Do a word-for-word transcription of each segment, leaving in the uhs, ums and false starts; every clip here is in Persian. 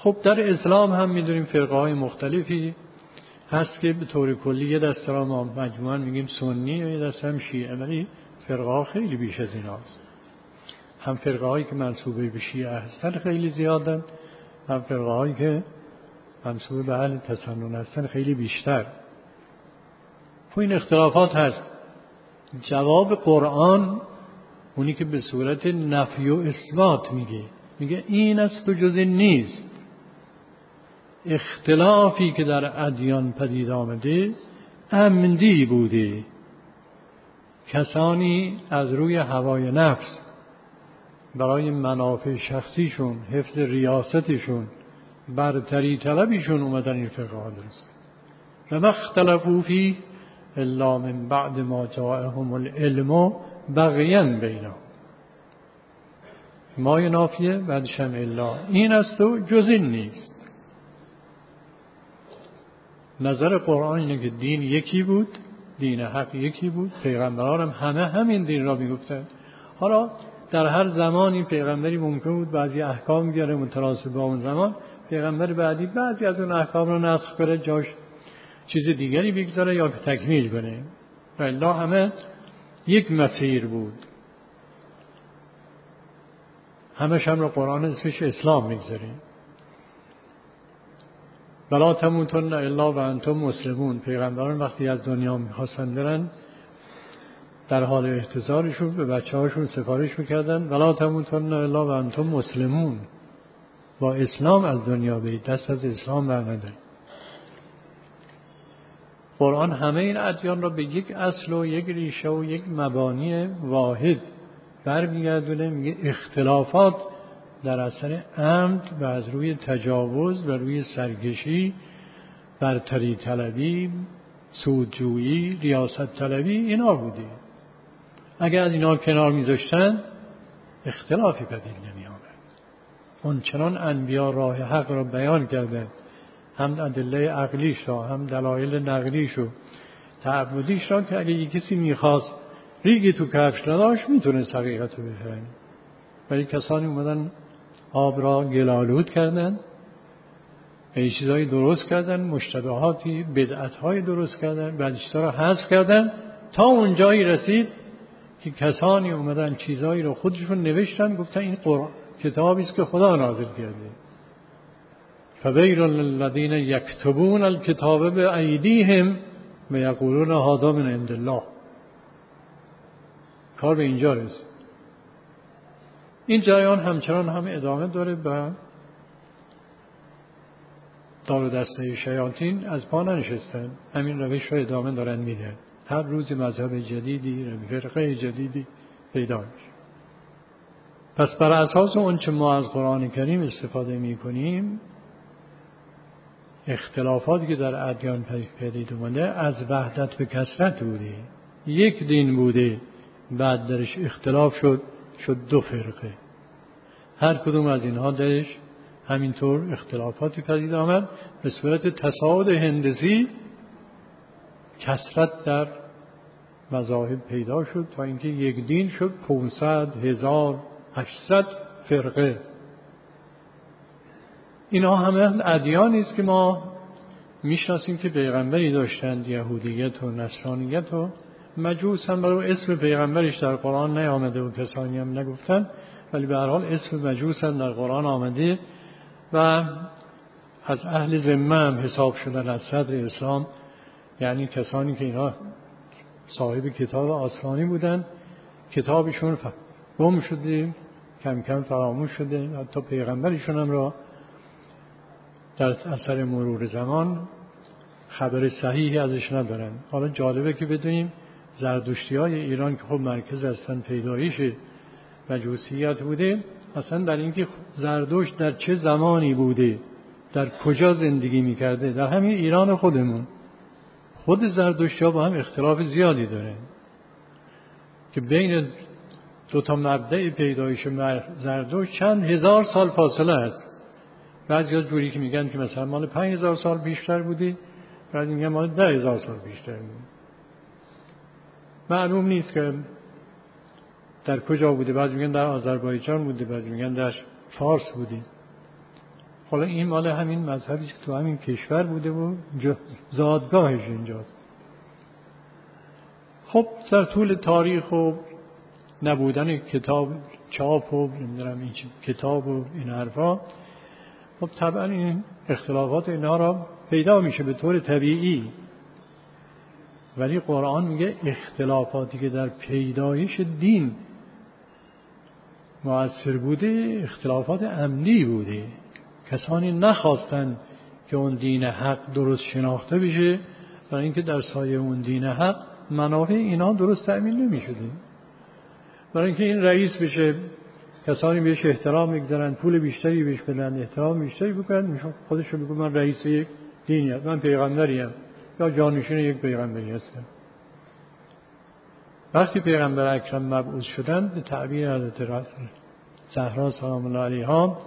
خب در اسلام هم میدونیم فرقه های مختلفی هست که به طور کلی یه دسته را ما مجموعاً میگیم سنی و یه دسته هم شیعه، ولی فرقه ها خیلی بیش از این هست. هم فرقه هایی که منسوب به شیعه هستن خیلی زیادن، هم فرقه هایی که منسوب به اهل تسنن هستن خیلی بیشتر. و این اختلافات هست. جواب قرآن اونی که به صورت نفی و اثبات میگه، میگه این است و جز این نیست. اختلافی که در ادیان پدید آمده عمدی بوده، کسانی از روی هوای نفس برای منافع شخصیشون، حفظ ریاستشون، برتری طلبیشون اومدن این فرقه ها درست و ما اختلفوا فیه الا من بعد ما جاءهم العلم بغیا بینهم. ما نافیه بعدش هم الا، این است و جز این نیست. نظر قرآن اینه که دین یکی بود، دین حق یکی بود، پیغمبران هم همه همین دین را میگفتن. حالا در هر زمانی پیغمبری ممکن بود بعضی احکام بیاره متناسب با اون زمان، پیغمبر بعدی بعضی از اون احکام رو نسخ کنه، جاش چیز دیگری بگذاره یا تکمیل کنه. والله همه یک مسیر بود، همش هم رو قرآن اسمش اسلام میگذاره. ولا تموتن الا و انتم مسلمون. پیغمبران وقتی از دنیا میخواستن برن در حال احتضارشون به بچه هاشون سفارش میکردن ولا تموتن الا و انتم مسلمون، با اسلام از دنیا برید، دست از اسلام برندارید. قرآن همه این ادیان را به یک اصل و یک ریشه و یک مبانی واحد برمیگردونه. میگه اختلافات در اثر عمد و از روی تجاوز و روی سرکشی، برتری طلبی، سودجویی، ریاست طلبی، اینا بوده. اگر از اینا کنار میذاشتن اختلافی پدید نمی آمد. اون چنان انبیا راه حق را بیان کردند، هم ادله عقلیش را، هم دلایل نقلیش و تعبدیش را، که اگه یک کسی میخواست ریگی تو کفش نداشت میتونه حقیقت رو بفهمه. ولی کسانی اومدن آب را گلالود کردن، به چیزایی درست کردن، مشتبهاتی، بدعت‌های درست کردن، بعضی چیزا را حذف کردن، تا اون جایی رسید که کسانی اومدن چیزایی رو خودشون نوشتن، گفتن این قرآن کتابی است که خدا نازل کرده. فویل للذین یکتبون الکتاب بایدیهم و یقولون هذا من عند الله. کار به اینجا رسید. این جریان همچنان هم ادامه داره و دار و دسته شیاطین از پا ننشستن، همین روش رو ادامه دارن میدن. هر روز مذهب جدیدی، فرقه جدیدی پیدا میشه. پس بر اساس اون چه ما از قرآن کریم استفاده میکنیم، اختلافاتی که در ادیان پدید اومده از وحدت به کثرت بوده. یک دین بوده، بعد درش اختلاف شد، شد دو فرقه. هر کدوم از اینها درش همینطور اختلافاتی پدید آمد، به صورت تصاعد هندسی کثرت در مذاهب پیدا شد تا اینکه یک دین شد پانصد، هزار، هشتصد فرقه. اینا همه ادیانی است که ما میشناسیم که پیغمبری داشتند، یهودیت و نصرانیت و مجوس هم برای اسم پیغمبرش در قرآن نیامده و کسانی هم نگفتن، ولی به هر حال اسم مجوس هم در قرآن آمده و از اهل ذمه هم حساب شدن از صدر اسلام، یعنی کسانی که اینا صاحب کتاب آسمانی بودن، کتابشون گم شده، کم کم فراموش شده، حتی پیغمبرشون هم را در اثر مرور زمان خبر صحیحی ازش ندارن. حالا جالبه که بدونیم زردشتی های ایران که خب مرکز اصلا پیدایش مجوسیت بوده، اصلا در اینکه زردشت در چه زمانی بوده، در کجا زندگی میکرده، در همین ایران خودمون، خود زردشتی ها با هم اختلاف زیادی دارن که بین دو تا مبدأ پیدایش زردشت چند هزار سال فاصله است. بعضی ها جوری که میگن که مثلا مال پنج هزار سال بیشتر بودی، بعضی میگن مال ده هزار سال بیشتر بودی. معلوم نیست که در کجا بوده. بعضی میگن در آذربایجان بوده، بعضی میگن در فارس بوده. حالا این مال همین مذهبی که تو همین کشور بوده و زادگاهش اینجاست. خب در طول تاریخ و نبودن کتاب چاپ و نمیدونم این کتاب و این حرفا، خب طبعا این اختلافات اینا را پیدا میشه به طور طبیعی. ولی قرآن میگه اختلافاتی که در پیدایش دین مؤثر بوده اختلافات عمدی بوده. کسانی نخواستند که اون دین حق درست شناخته بشه، برای اینکه در سایه اون دین حق منافع اینا درست تأمین نمیشده. برای اینکه این رئیس بشه، کسانی بهش احترام میگذارن، پول بیشتری بهش بدن، احترام بیشتری بکنن، میشون خودش رو بگه من رئیس یک دینی هستم، من پیغمبری ام یا جانشین یک پیغمبری هستم. وقتی پیغمبر اکرم مبعوث شدند، به تعبیر حضرت زهرا سلام الله علیها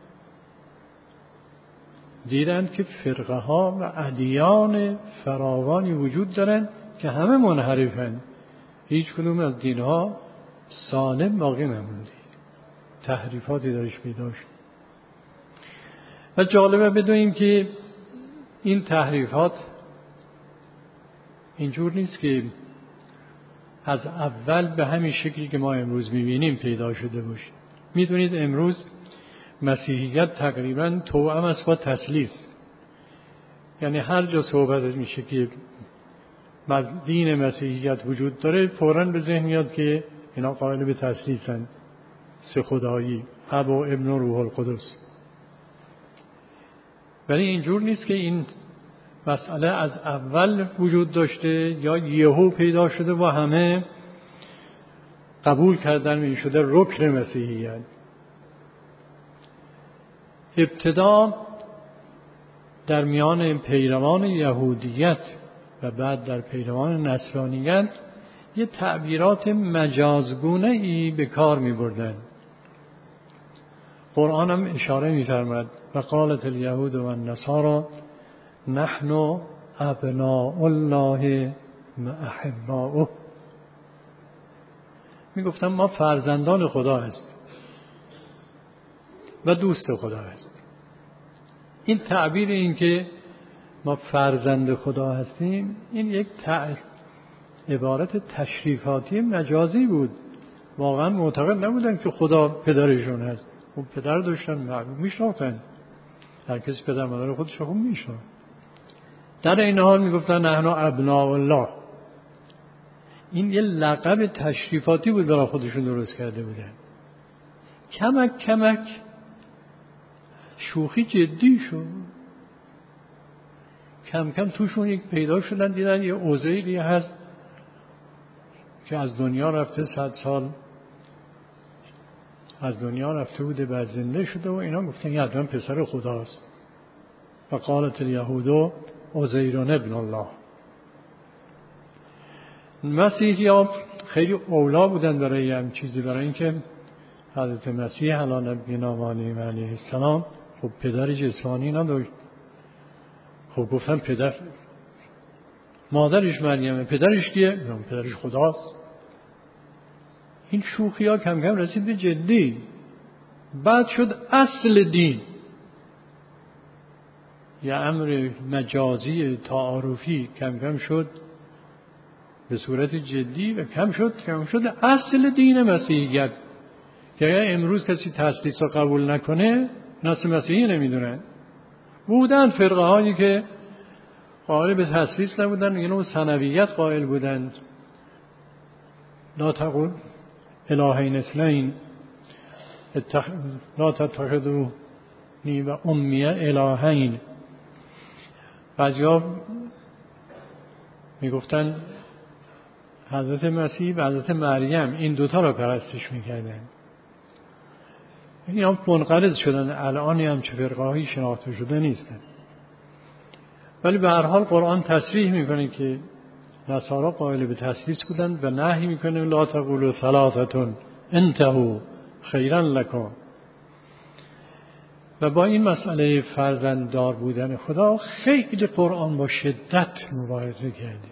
دیدند که فرقه ها و ادیان فراوانی وجود دارند که همه منحرفند، هیچ کدوم از دینها سالم باقی نمونده، تحریفاتی درش پیدا شد. و جالبه بدونیم که این تحریفات اینجور نیست که از اول به همین شکلی که ما امروز میبینیم پیدا شده باشه. میدونید امروز مسیحیت تقریبا توأم است با تثلیث، یعنی هر جا صحبت میشه که دین مسیحیت وجود داره فوراً به ذهن میاد که اینا قائل به تثلیثن، سه خدایی، اب و ابن و روح القدس. ولی اینجور نیست که این مسئله از اول وجود داشته یا یهو پیدا شده و همه قبول کردن می شده رکن مسیحیت. ابتدا در میان پیروان یهودیت و بعد در پیروان نصرانیت یه تعبیرات مجازگونه ای به کار می بردن. قرآن هم اشاره می فرمد و قالت الیهود و النصارى نحن ابناء الله و احباؤه. می گفتن ما فرزندان خدا هستیم و دوست خدا هستیم. این تعبیر این که ما فرزند خدا هستیم این یک عبارت تشریفاتی مجازی بود. واقعا معتقد نبودن که خدا پدرشون هست. اون پدر داشتن، معلوم میشناختن، هر کسی پدر مادر خودش رو میشناخت. در این حال میگفتن نحن ابناء الله. این یه لقب تشریفاتی بود برای خودشون درست کرده بودن. کمک کمک شوخی جدی شد. کم کم توشون یک پیدا شدن، دیدن یه عزیری هست که از دنیا رفته، صد سال از دنیا رفته بوده، بعد زنده شده و اینا گفتن یه حتما پسر خداست. و قالت الیهود عزیر ابن الله. مسیحی ها خیلی اولا بودن برای هم چیزی، برای اینکه حضرت مسیح علی نبینا علیه السلام خب پدر جسمانی نداشت. خب گفتن پدر، مادرش مریمه، پدرش کیه؟ پدرش خداست. این شوخی ها کم کم رسید به جدی. بعد شد اصل دین، یه امر مجازی تعارفی کم کم شد به صورت جدی و کم شد کم شد اصل دین مسیحیت، که امروز کسی تثلیث رو قبول نکنه نسل مسیحی نمیدونن. بودن فرقه هایی که قائل به تثلیث نبودن، یعنی ثنویت قائل بودن. لا تقول الهین اثنین اتخ... لا تتخذونی و امی الهین. بعضیا میگفتن حضرت مسیح و حضرت مریم این دوتا را پرستش میکردن. این هم منقرض شدن، الان هم چه فرقه هایی شناخته شده نیستن. ولی به هر حال قرآن تصریح میکنه که نصارا قائل به تثلیث بودند و نهی میکنه لا تقولوا ثلاثه انتهوا خیرا لکم. و با این مسئله فرزنددار بودن خدا خیلی قرآن با شدت مبارزه کرده.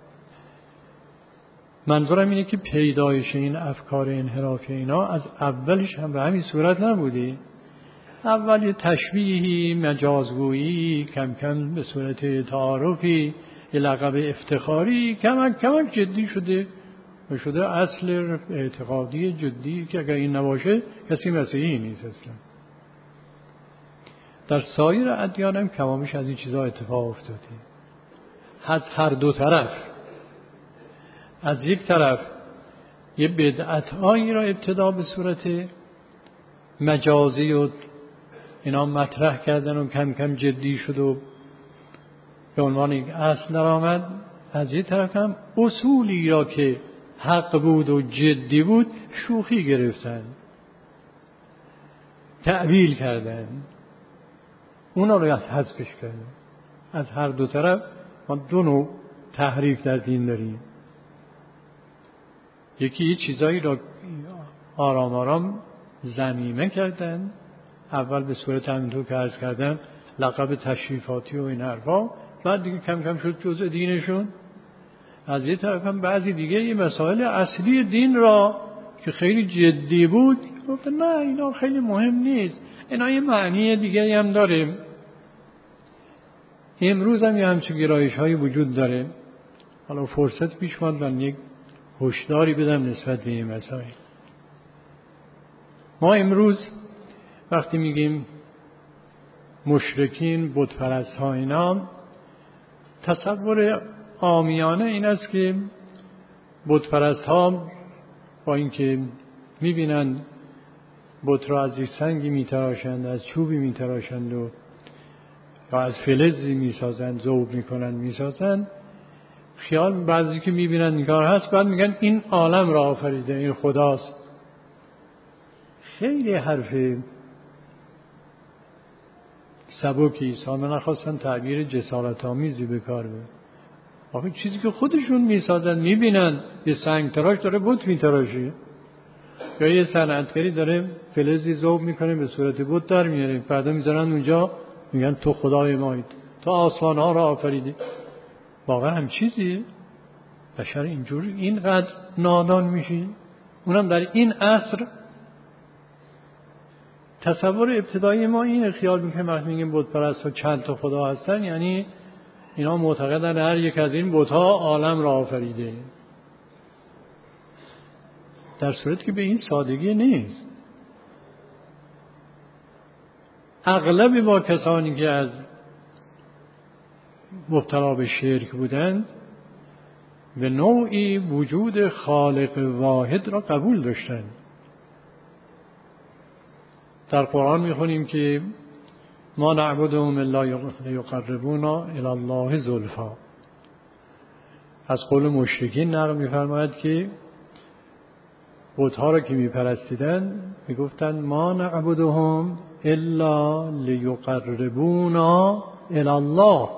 منظورم اینه که پیدایش این افکار انحرافی اینا از اولش هم به همین صورت نبوده. اول یه تشبیهی، مجازگویی، کم کم به صورت تعارفی، یه لقب افتخاری، کمک کمک جدی شده و شده اصل اعتقادی جدی که اگر این نباشه کسی مسیحی نیست اصلا. در سایر ادیان هم کمابیش از این چیزها اتفاق افتاده. از هر دو طرف، از یک طرف یه بدعت‌هایی را ابتدا به صورت مجازی و اینا مطرح کردن و کم کم جدی شد و به عنوان یک اصل در آمد. از یک طرف هم اصولی را که حق بود و جدی بود شوخی گرفتن، تعویل کردن، اونا رو از حذفش کردن. از هر دو طرف ما دو نوع تحریف در دین داریم. یکی یه چیزایی را آرام آرام ضمیمه کردن، اول به صورت همینطور که عرض کردن لقب تشریفاتی و این حرفا، بعد دیگه کم کم شد جزء دینشون. از یه طرف هم بعضی دیگه یه مسائل اصلی دین را که خیلی جدی بود گفت نه اینا خیلی مهم نیست، اینا یه معنی دیگه هم داره. امروز هم یه همچون گرایش های وجود داره. حالا فرصت پیش اومد من یک هشداری بدم نسبت به این مسائل. ما امروز وقتی میگیم مشرکین، بت پرست ها، اینا تصور عامیانه این است که بت پرست ها با اینکه میبینن بت را از یک سنگی میتراشند، از چوبی میتراشند و یا از فلزی میسازند، ذوب میکنند میسازند، خیال بعضی که میبینن نگار هست، بعد میگن این عالم را آفریده، این خداست. خیلی حرف سبکی است. من نخواستم تعبیر جسارت آمیزی به کار ببرم. آخه چیزی که خودشون میسازن، میبینن یه سنگ تراش داره بت میتراشه، یا یه صنعتگری داره فلزی ذوب میکنه به صورت بت در میاره، فردا میذارن اونجا میگن تو خدای مایید، تو آسمان ها را آفریدی. واقعا هم چیزیه؟ بشر اینجور اینقدر نادان میشی؟ اونم در این عصر. تصور ابتدایی ما اینه، خیال میکنیم وقتی میگیم بت پرست ها چند تا خدا هستن یعنی اینا معتقدن هر یک از این بت ها عالم را آفریده، در صورتی که به این سادگی نیست. اغلب با کسانی که از مبتلا به شرک بودند به نوعی وجود خالق واحد را قبول داشتند. در قرآن میخونیم که ما نعبدهم الا لیقربونا الی الله زلفا. از قول مشرکین نقل میفرماید که بت‌ها را که میپرستیدن میگفتن ما نعبدهم الا لیقربونا الی الله.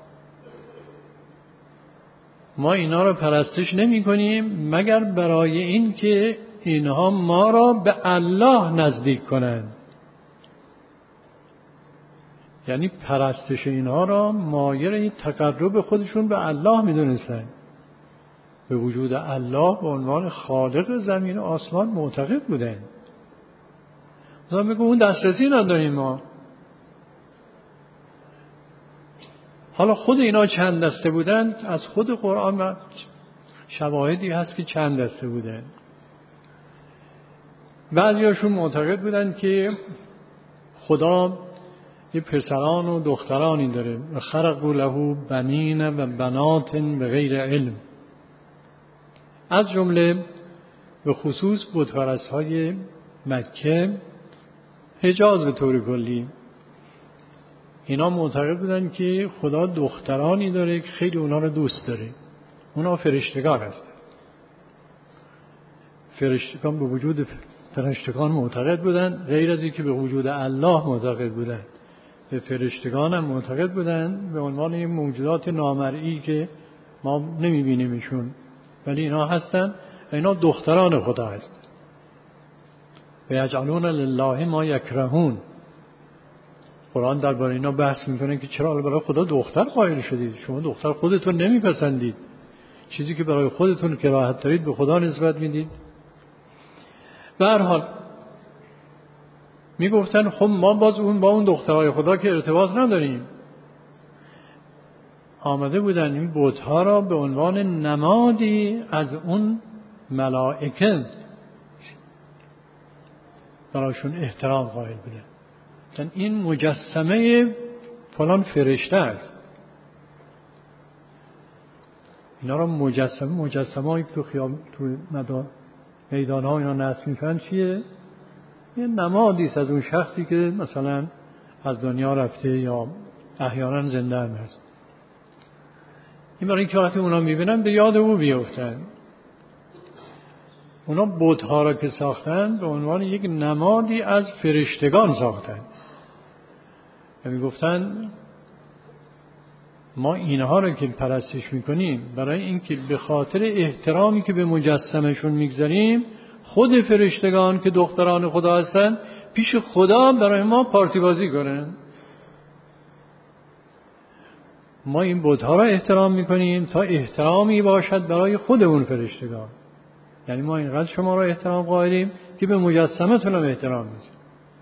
ما اینا را پرستش نمی کنیم مگر برای این که اینها ما را به الله نزدیک کنند. یعنی پرستش اینها را مایه تقرب خودشون به الله می دونستن، به وجود الله به عنوان خالق زمین و آسمان معتقد بودن. مثلا میگم اون دسترسی نداریم ما. حالا خود اینا چند دسته بودند؟ از خود قرآن و شواهدی هست که چند دسته بودند. بعضیاشون معتقد بودند که خدا یه پسران و دخترانی داره و خلقوا له بنین و بنات به غیر علم. از جمله به خصوص بت پرست‌های مکه، حجاز به طور کلی، اینا معتقد بودن که خدا دخترانی داره که خیلی اونا رو دوست داره. اونا فرشتگان هستن. فرشتگان به وجود فرشتگان معتقد بودن، غیر از اینکه به وجود الله معتقد بودن. به فرشتگان هم معتقد بودن به عنوان این موجودات نامرئی که ما نمیبینیمشون، ولی اینا هستن و اینا دختران خدا هستن. و یجعلون لله ما یکرهون. قرآن درباره اینا بحث میکنه که چرا برای خدا دختر قائل شدید؟ شما دختر خودتون نمیپسندید، چیزی که برای خودتون کراهت دارید به خدا نسبت میدید. به هر حال میگفتن خب ما باز اون با اون دخترای خدا که ارتباط نداریم. آمده بودن این بت‌ها را به عنوان نمادی از اون ملائکه براشون احترام قائل بودن. یعنی این مجسمه فلان فرشته است. اینا را مجسمه مجسمه‌ای که تو خیام تو میدان‌ها اینا نصب می‌کنن چیه؟ یه نمادی است از اون شخصی که مثلا از دنیا رفته یا احیانا زنده هم هست. این برای اینکه وقتی اونا می‌بینن به یاد او بیفتن. اونا بت‌ها را که ساختن به عنوان یک نمادی از فرشتگان ساختن. یعنی گفتن ما اینها را که پرستش میکنیم برای اینکه به خاطر احترامی که به مجسمشون میگذاریم خود فرشتگان که دختران خدا هستن پیش خدا برای ما پارتی بازی کنن. ما این بت‌ها را احترام میکنیم تا احترامی باشد برای خود اون فرشتگان. یعنی ما اینقدر شما را احترام قائلیم که به مجسمتون هم احترام میذاریم.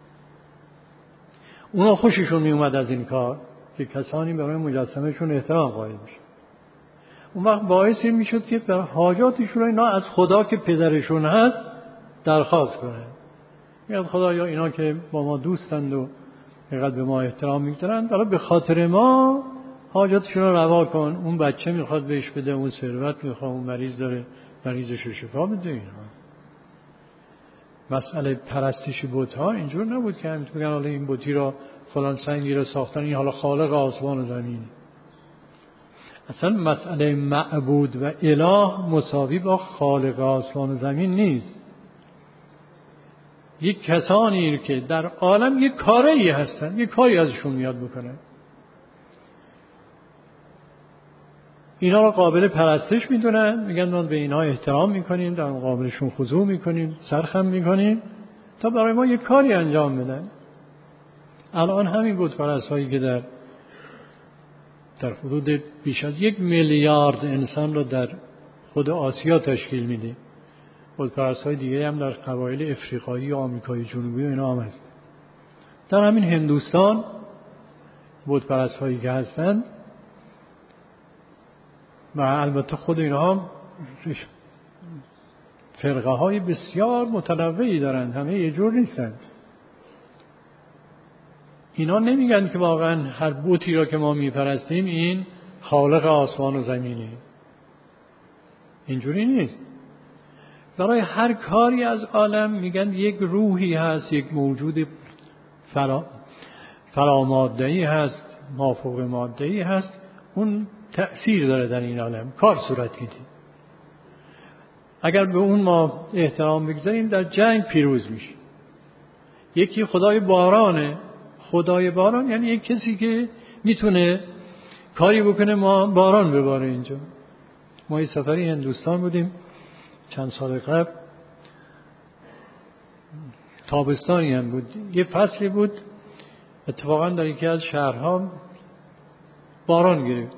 اونا خوششون میومد از این کار که کسانی برای مجسمهشون احترام قائل میشه. اون وقت باعث این میشد که در حاجاتشون اینا از خدا که پدرشون هست درخواست کنن. میگن خدا یا اینا که با ما دوستند و اینقدر به ما احترام میذارن برای به خاطر ما حاجاتشون رو روا کن. اون بچه میخواد بهش بده، اون ثروت میخواد، اون مریض داره مریضش رو شفا بده. اینا مسئله پرستش بت‌ها اینجور نبود که همین بگن حالا این بتی را فلان سنگی را ساختن این حالا خالق آسمان و زمین. اصلا مسئله معبود و اله مساوی با خالق آسمان و زمین نیست. یک کسانی که در عالم یک کاری هستن، یک کاری ازشون میاد بکنه، اینا را قابل پرستش میدونن، میگن ما به اینا احترام میکنیم، در مقابلشون خضوع میکنیم، سرخم میکنیم تا برای ما یک کاری انجام بدن. الان همین بت پرستایی که در در حدود بیش از یک میلیارد انسان رو در خود آسیا تشکیل میده. بت پرستای دیگه هم در قبایل افریقایی و آمریکای جنوبی و اینا هم هست. در همین هندوستان بت پرستایی که هستن و البته خود اینها فرقه های بسیار متنوعی دارند، همه یه جور نیستند. اینا نمیگن که واقعا هر بتی را که ما میپرستیم این خالق آسمان و زمینه. اینجوری نیست. برای هر کاری از عالم میگن یک روحی هست، یک موجود فرا فراماده‌ای هست، مافوق ماده‌ای هست، اون تأثیر داره در این عالم، کار صورت میده. اگر به اون ما احترام بگذاریم در جنگ پیروز میشه. یکی خدای بارانه. خدای باران یعنی یک کسی که میتونه کاری بکنه ما باران بباره اینجا. ما یه سفری هندوستان بودیم چند سال قبل، تابستانی هم بود، یه فصلی بود اتفاقا در یکی از شهرها باران گرفت.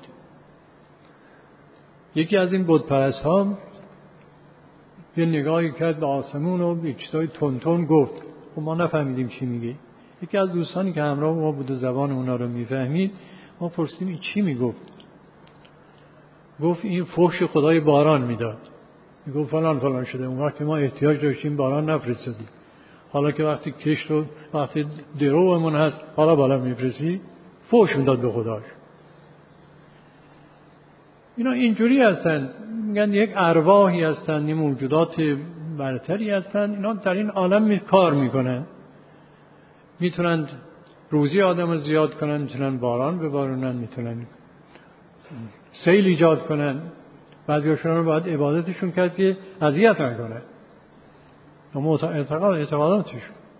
یکی از این بت پرست ها یه نگاهی کرد به آسمون و یک چیزای تون تون گفت. خب ما نفهمیدیم چی میگه. یکی از دوستانی که همراه ما بود و زبان اونا رو میفهمید، ما پرسیدیم این چی میگفت؟ گفت این فحش خدای باران میداد. میگفت فلان فلان شده، اون وقت که ما احتیاج داشتیم باران نفرستادیم، حالا که وقتی کشت و وقتی درومون هست حالا بالا میفرستی، فحش میداد به خداش. اینا اینجوری هستن، میگن یک ارواحی هستن، این موجودات برتری هستن، اینا در این عالم کار میکنن، میتونن روزی آدم رو زیاد کنن، میتونن باران ببارونن، میتونن سیل ایجاد کنن. بعضیاشون رو باید عبادتشون کرد که اذیت نکنه، اما اعتقاد اعتقاداتشون.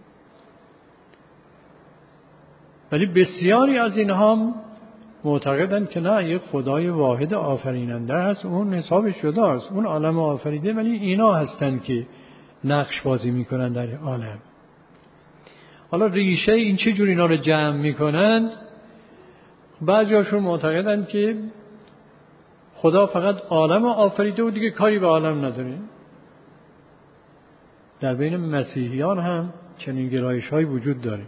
ولی بسیاری از اینها معتقدن که نه، یک خدای واحد آفریننده هست، اون حسابش جداست، اون عالم آفریده، ولی اینا هستن که نقش بازی میکنن در عالم. حالا ریشه این چه جور اینا رو جمع میکنند؟ بعضیاشون معتقدن که خدا فقط عالم آفریده و دیگه کاری به عالم نداره. در بین مسیحیان هم چنین گرایش های وجود داره.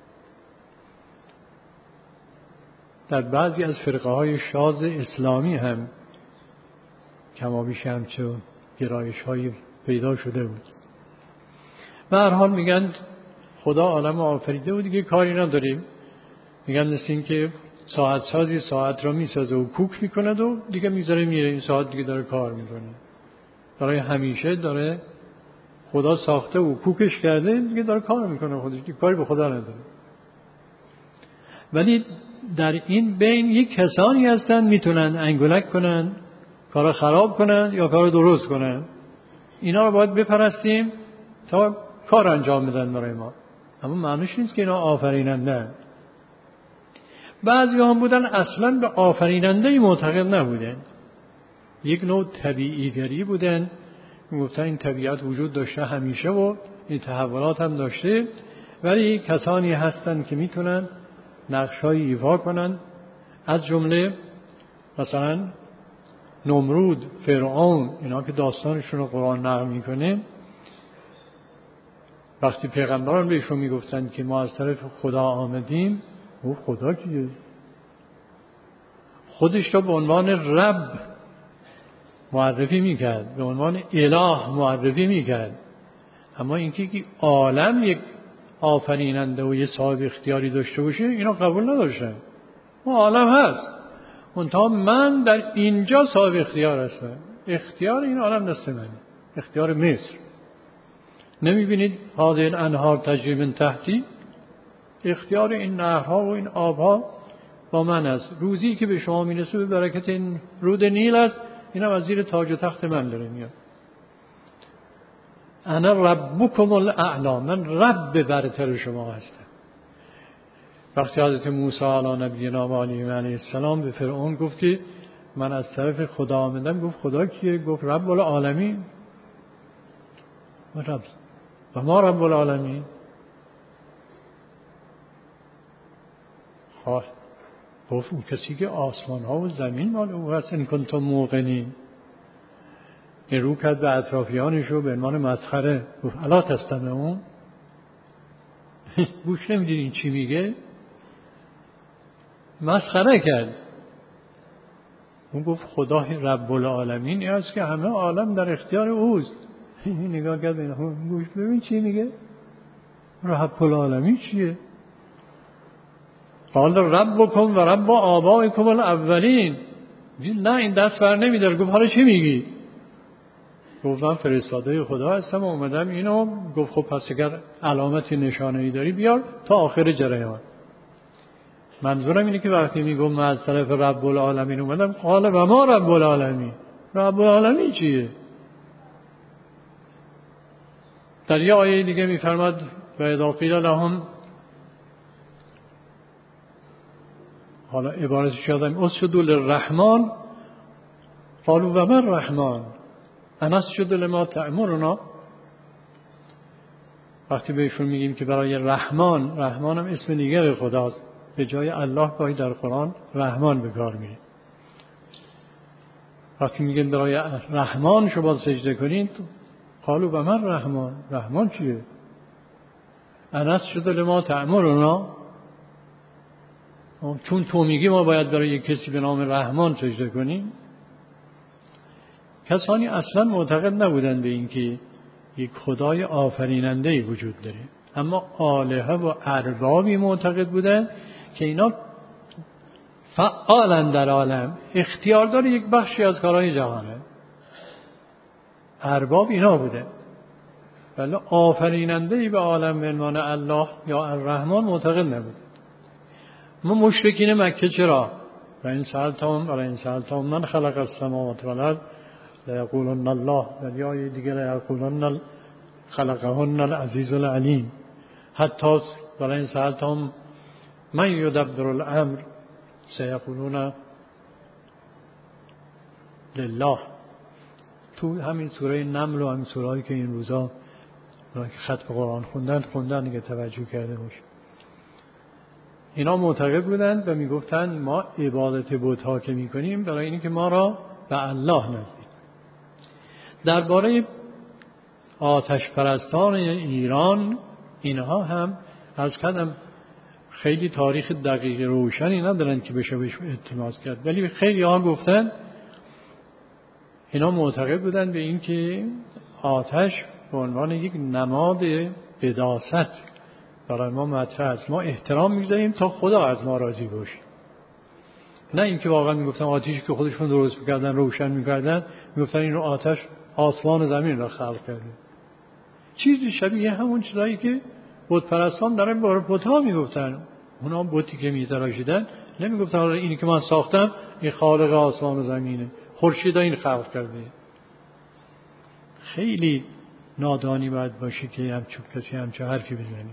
در بعضی از فرقه های شاذ اسلامی هم کما بیش همچون گرایش های پیدا شده بود. به هر حال میگن خدا عالم آفریده و دیگه کاری نداریم. میگن مثل این که ساعت سازی ساعت را میسازه و کوک میکند و دیگه میذاره میره، این ساعت دیگه داره کار میکنه. برای همیشه داره خدا ساخته و کوکش کرده، دیگه داره کار میکنه خودش، دیگه کاری به خدا نداره. ولی در این بین یک کسانی هستن میتونن انگولک کنن، کار خراب کنن یا کار درست کنن. اینا رو باید بپرستیم تا کار انجام بدن برای ما. اما معنیش نیست که اینا آفریننده. بعضی هم بودن اصلا به آفریننده معتقد نبودن، یک نوع طبیعی گری بودن، میگفتن این طبیعت وجود داشته همیشه و این تحولات هم داشته، ولی کسانی هستن که میتونن نقش‌های ایفا کنن، از جمله مثلا نمرود، فرعون، اینا که داستانشون رو قرآن نقل میکنه. وقتی پیغمبران بهشون میگفتن که ما از طرف خدا آمدیم، او خدا کیه؟ خودش رو به عنوان رب معرفی میکرد، به عنوان اله معرفی میکرد. اما اینکه که عالم یک آفریننده و یک صاحب اختیاری داشته باشه، اینا قبول نداشتن. اون عالم هست، منتها من در اینجا صاحب اختیار هستم. اختیار این عالم دست منه، اختیار مصر. نمیبینید هذه الانهار تجری من تحتی؟ اختیار این نهرها و این آبها با من است. روزی که به شما میرسه به برکت این رود نیل است، این هم از زیر تاج و تخت من داره میاد. انا ربکم الاعلی، من رب برتر شما هستم. وقتی حضرت موسی علی نبینا و علیه السلام به فرعون گفت که من از طرف خدا آمدم، گفت خدا کیه؟ گفت رب العالمین. و رب و ما رب العالمین. خواهد گفت اون کسی که آسمان ها و زمین مال او هست، این کنتم موقنین. این رو کرد به اطرافیانش رو به عنوان مسخره، گفت الا تستمعون؟ گوش نمیدین این چی میگه؟ مسخره کرد. اون گفت خدا رب العالمین است که همه عالم در اختیار اوست. این نگاه کرد به این گوش ببین چی میگه؟ رب العالمین چیه؟ قال ربکم و رب آبائکم الاولین. نه این دست بر نمیداره. گفت حالا چی میگی؟ گفت من فرستاده خدا هستم و اومدم اینو. گفت خب پس اگر علامتی نشانه‌ای داری بیار تا آخر جریان. منظورم اینه که وقتی میگم من از طرف رب العالمین اومدم، قال و ما رب العالمین. رب العالمین چیه؟ در یه آیه دیگه میفرماد و اذا قیل لهم، حالا عبارتش یادم، اسجدوا للرحمن قالوا و من الرحمن انسجد لما تأمرنا. وقتی بهشون میگیم که برای رحمان، رحمان هم اسم دیگر خداست، به جای الله گاهی در قرآن رحمان به کار میره. وقتی میگیم برای رحمان شما سجده کنید، قالوا و من رحمان. رحمان چیه؟ انسجد لما تأمرنا. چون تو میگی ما باید برای یک کسی به نام رحمان سجده کنیم. کسانی اصلا معتقد نبودن به این که یک خدای آفریننده‌ای وجود داره، اما آلهه و اربابی معتقد بودن که اینا فعالن در عالم، اختیار داره یک بخشی از کارهای جهانه. ارباب اینا بوده، ولی آفریننده‌ای به عالم به عنوان الله یا الرحمن معتقد نبود. ما مشرکین مکه چرا؟ و این سألتهم و این سألتهم من خلق السماوات والارض لیقولن الله، و یا دیگه لیقولن خلقهن العزیز العلیم. حتی و این سألتهم من یدبر الامر سیقولون لله. تو همین سوره نمل و همین سوره‌ای که این روزا که خط به قرآن خوندن خوندن دیگه توجه کرده باشه، اینا معتقد بودند و میگفتند ما عبادت بت‌ها که میکنیم برای اینکه ما را به الله نزدیک. درباره آتش پرستان ایران اینها هم از کردم خیلی تاریخ دقیق روشنی ندارن که بشه بهش اعتماد کرد، ولی خیلی ها گفتن اینا معتقد بودن به این که آتش به عنوان یک نماد قداست برای ما مطرح است، ما احترام می‌گذاریم تا خدا از ما راضی باشه. نه اینکه واقعا میگفتن آتشی که خودشون درست می‌کردن روشن می‌کردن، میگفتن این رو آتش آسمان و زمین را خلق کرده. چیزی شبیه همون چیزایی که بت پرستان دارن با بت‌ها میگفتن. اونا بتی که می‌تراشیدن نمیگفتن حالا اینی که من ساختم این خالق آسمان و زمینه، خورشید این خلق کرده. خیلی نادانی باید باشی که همچون کسی همچون حرفی بزنی.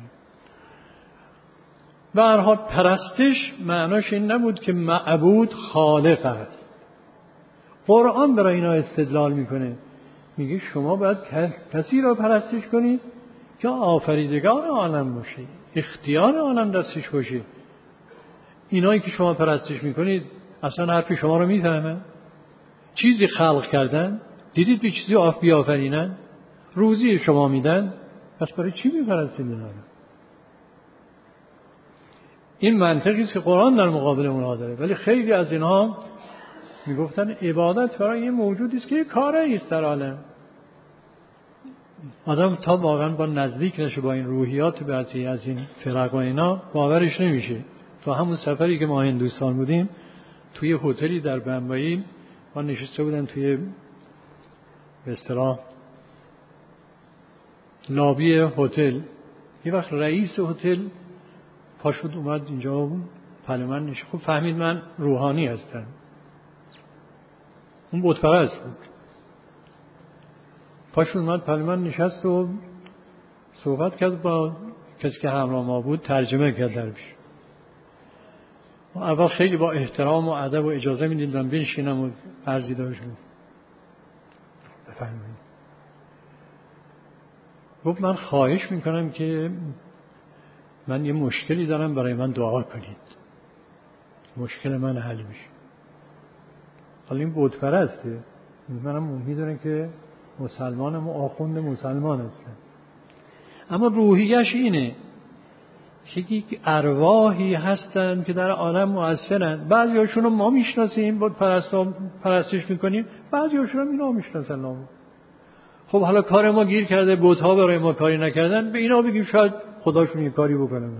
به هر حال پرستش معناش این نبود که معبود خالق است. قرآن برای اینا استدلال میکنه، میگه شما باید کسی را پرستش کنید که آفریدگار عالم باشه، اختیار عالم دستش باشه. اینایی که شما پرستش میکنید اصلا حرف شما رو میفهمن؟ چیزی خلق کردن؟ دیدید به چیزی آف بیافرینن؟ روزی شما میدن؟ پس برای چی میپرستید اینا رو؟ این منطقی است که قرآن در مقابل اونها داره. ولی خیلی از اینها میگفتن عبادت برای یه موجودی است که یه کاری است در عالم. آدم تا واقعا با نزدیک نشه با این روحیات بعضی از این فرق و اینا باورش نمیشه. تو همون سفری که ما هندوستان بودیم توی هتلی در بمبئی ما نشسته بودن توی به اصطلاح لابی هتل. یه وقت رئیس هتل پاشد اومد اینجا پل من نشد. خب فهمید من روحانی هستم. اون بت پرست بود. پاشد اومد پل من نشست و صحبت کرد با کسی که همراه ما بود، ترجمه کرد درش. اول خیلی با احترام و ادب و اجازه میدید من بنشینم و عرضی داشتم. بفرمایید. گفت من خواهش میکنم که من یه مشکلی دارم، برای من دعا کنید، مشکل من حل بشه. حالا این بت پرسته، منم میدونم که مسلمانم و آخوند مسلمان هستم، اما روحیش اینه که یک ارواحی هستن که در عالم مؤثرن. بعضی هاشون رو ما میشناسیم بت پرستا پرستش میکنیم، بعضی هاشون رو اینا میشناسن. خب حالا کار ما گیر کرده، بت ها برای ما کاری نکردن، به اینا بگیم شاید خداشون یه کاری بکنه.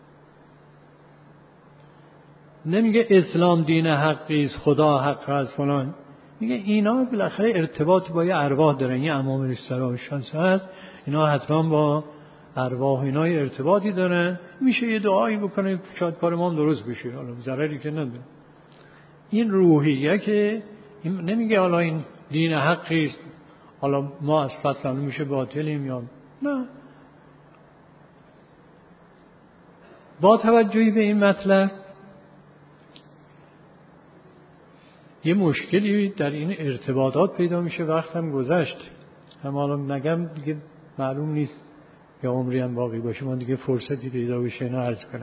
نمیگه اسلام دین حقی است، خدا حق است فلان. میگه اینا بالاخره ارتباط با یه ارواح دارن، یه امام رسالشان هست، اینا حتما با ارواح اینا ارتباطی دارن، میشه یه دعایی بکنه شاید کار ما هم درست بشه، حالا ضرری که نداره. این روحیه که این نمیگه حالا این دین حقی است، حالا ما از فضل میشه باطلیم یا نه. با توجهی به این مطلب یه مشکلی در این ارتباطات پیدا میشه. وقت هم گذشت، هم حالا نگم دیگه معلوم نیست یا عمری هم باقی باشه، من دیگه فرصتی پیدا بشه اینا عرض کنم.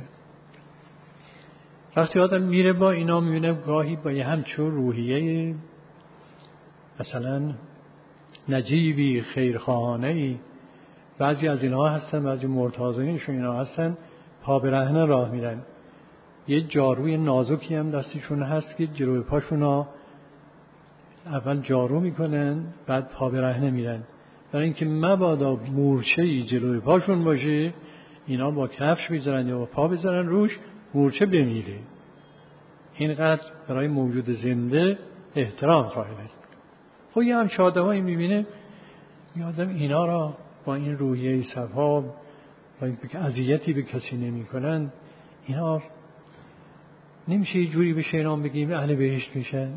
وقتی آدم میره با اینا میبینه گاهی با یه همچون روحیه مثلا نجیبی خیرخواهانه‌ای، بعضی از اینها هستن، بعضی مرتاضینشون اینا هستن، پا برهنه راه میرن، یه جاروی نازکی هم دستشون هست که جلوی پاشونا اول جارو میکنن بعد پا برهنه میرن، برای اینکه مبادا مورچه‌ای جلوی پاشون باشه اینا با کفش میذارن یا با پا بذارن روش مورچه بمیره. اینقدر برای موجود زنده احترام قائل است. خب یه هم آدمایی میبینه یادم اینا را با این روحیه صفا با اینکه اذیتی به کسی نمیکنن، اینا نمیشه یه جوری بشه اینا بگیم اهل بهشت میشن.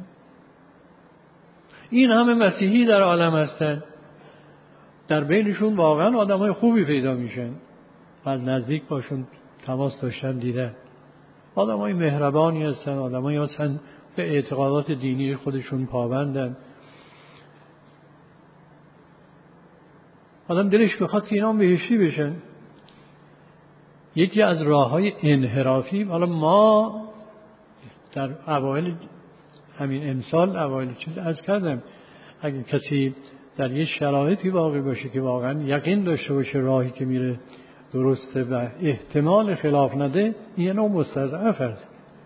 این همه مسیحی در عالم هستن، در بینشون واقعا آدمای خوبی پیدا میشن، از نزدیک باشون تماس داشتن دیدن، آدمای مهربانی هستن، آدمایی هستن به اعتقادات دینی خودشون پابندن. آدم دلش بخواد که اینا بهشتی بشن. یکی از راههای انحرافی، حالا ما در اوایل همین امسال اوایل چیز عرض کردم، اگه کسی در یه شرایطی واقع باشه که واقعا یقین داشته باشه راهی که میره درسته و احتمال خلاف نده، این نوع مستضعف است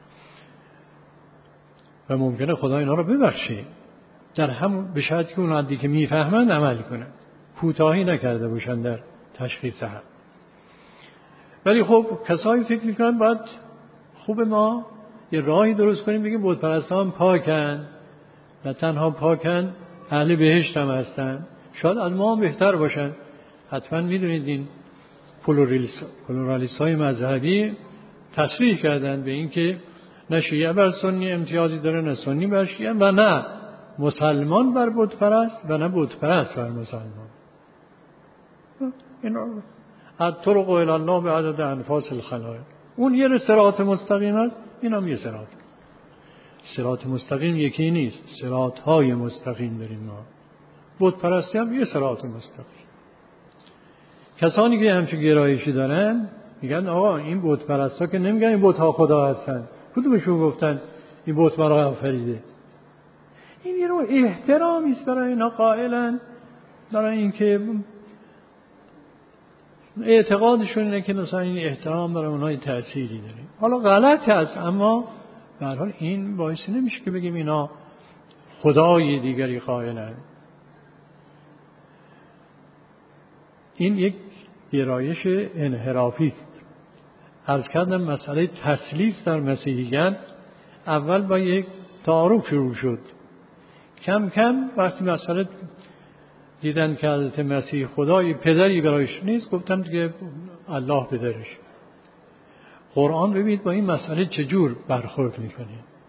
و ممکنه خدا اینا رو ببخشه در هم به شرطی که اون عدی که میفهمند عمل کنن، کوتاهی نکرده باشن در تشخیص حق. ولی خب کسایی فکر میکنن باید خوب ما یه راهی درست کنیم بگیم بت پرستان پاکن، نه تنها پاکن اهل بهشت هم هستن، شاید از ما هم بهتر باشن. حتما میدونید این پلورالیست های مذهبی تصریح کردن به این که نه شیعه بر سنی امتیازی داره، نه سنی بر شیعه، و نه مسلمان بر بت پرست و نه بت پرست بر مسلمان. این الطرق الی الله به عدد انفاس الخلائق. اون یه صراط مستقیم است، این هم یه صراط. صراط مستقیم یکی نیست، صراط های مستقیم داریم ما. بت پرستی هم یه صراط مستقیم. کسانی که همچون گرایشی دارن میگن آقا این بت پرستا که نمیگن این بت ها خدا هستن، کدومشون گفتن این بت مرا آفریده؟ این یه رو احترامی است برای اینا قائلن، برای اینکه اعتقادشون اینه که مثلا این احترام برای اونها تأثیری داره. حالا غلط هست، اما به هر حال این باعث نمیشه که بگیم اینا خدای دیگری قائلن. این یک گرایش انحرافی است. عرض کردم مسئله تثلیث در مسیحیت اول با یک تعارف شروع شد. کم کم وقتی مسئله دیدن که حضرت مسیح خدای پدری برایش نیست، گفتن دیگه الله پدرش. قرآن ببینید با این مسئله چجور برخورد میکنه.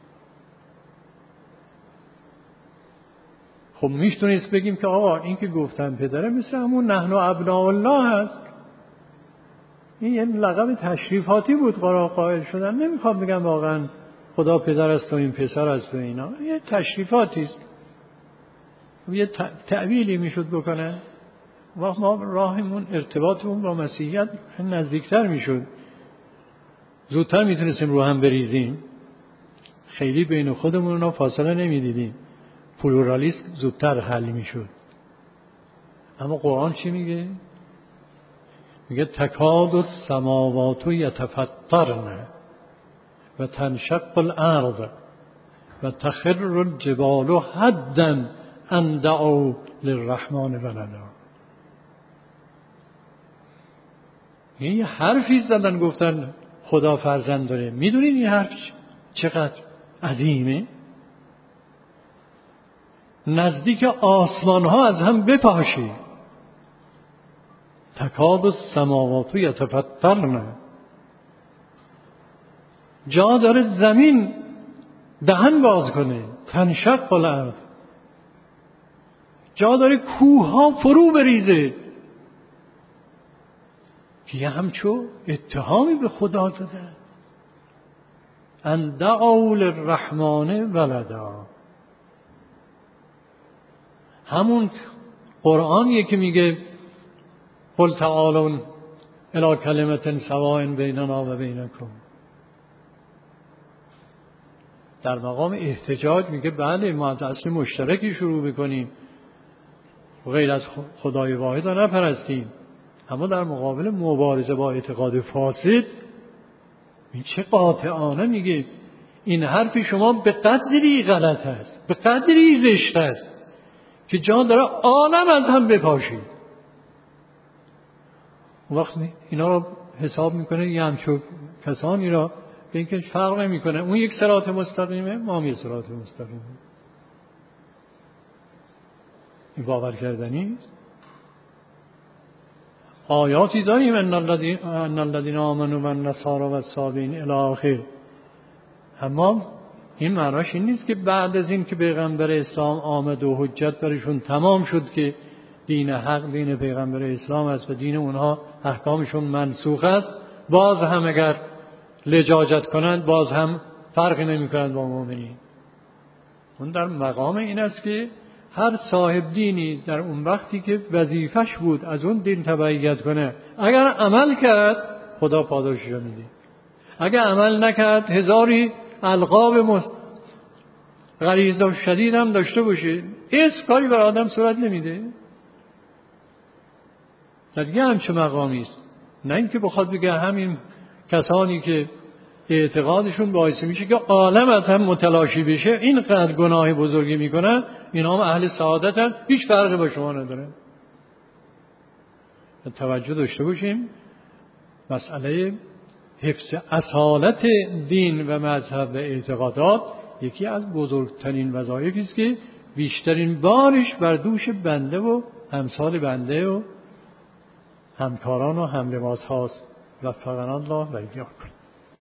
خب میشتونیست بگیم که آقا این که گفتن پدره مثل همون نحن ابناء الله هست. این یه لقب تشریفاتی بود قائل شدن. نمیخوام بگم واقعا خدا پدر است و این پسر است و اینا، یه تشریفاتی است، یه تعبیلی میشد بکنن. وقت ما راهمون ارتباطمون با مسیحیت نزدیکتر میشد، زودتر میتونستیم رو هم بریزیم، خیلی بین خودمون رو فاصله نمیدیدیم، پلورالیسم زودتر حل میشد. اما قرآن چی میگه؟ میگه تکاد السماوات یتفطرن و تنشق الارض و تخر الجبال هدا ان دعوا للرحمن ولدا. یه حرفی زدن گفتن خدا فرزند داره. میدونید این حرف چقدر عظیمه؟ نزدیک آسمان ها از هم بپاشه. تکاد السماوات یتفطرن، جا داره زمین دهن باز کنه، تنشق الارض، جا داره کوه ها فرو بریزه. که یه همچو اتهامی به خدا زده، ان دعوا للرحمن ولدا. همون قرآنیه که میگه قل تعالوا الی کلمة سواء بیننا و بینکم. در مقام احتجاج میگه بله ما از اصل مشترکی شروع بکنیم، غیر از خدای واحد را نپرستیم. اما در مقابل مبارزه با اعتقاد فاسد این چه قاطعانه میگه این حرف شما به قدری غلط است، به قدری زشت است که جان داره عالم از هم بپاشید. وقت اینا رو حساب میکنه یه همچون کسانی را به اینکه فرق نمیکنه اون یک صراط مستقیمه، ما هم یک صراط مستقیمه. این باور کردنی است. آیاتی داریم ان الذین آمنوا و النصارى و الصابئین الی آخر. اما این معناش این نیست که بعد از این که پیغمبر اسلام آمد و حجت برشون تمام شد که دین حق دین پیغمبر اسلام است و دین اونها احکامشون منسوخ است، باز هم اگر لجاجت کنند باز هم فرقی نمی کنند با مؤمنین. اون در مقام این است که هر صاحب دینی در اون وقتی که وظیفش بود از اون دین تبعیت کنه، اگر عمل کرد خدا پاداشش رو میده، اگر عمل نکرد هزاری القاب مست... غریزه و شدید هم داشته باشه، اسم کاری بر آدم صورت نمیده. در یه همچه مقامی است. نه اینکه بخواد بگه همین کسانی که اعتقادشون باعث میشه که عالم از هم متلاشی بشه اینقدر گناه بزرگی میکنن، اینا هم اهل سعادتن، هیچ فرقی با شما نداره. توجه داشته باشیم مسئله حفظ اصالت دین و مذهب و اعتقادات یکی از بزرگترین وظایفی است که بیشترین بارش بر دوش بنده و امثال بنده و همکاران و هملباس هاست. وفقنا الله و ایاکم.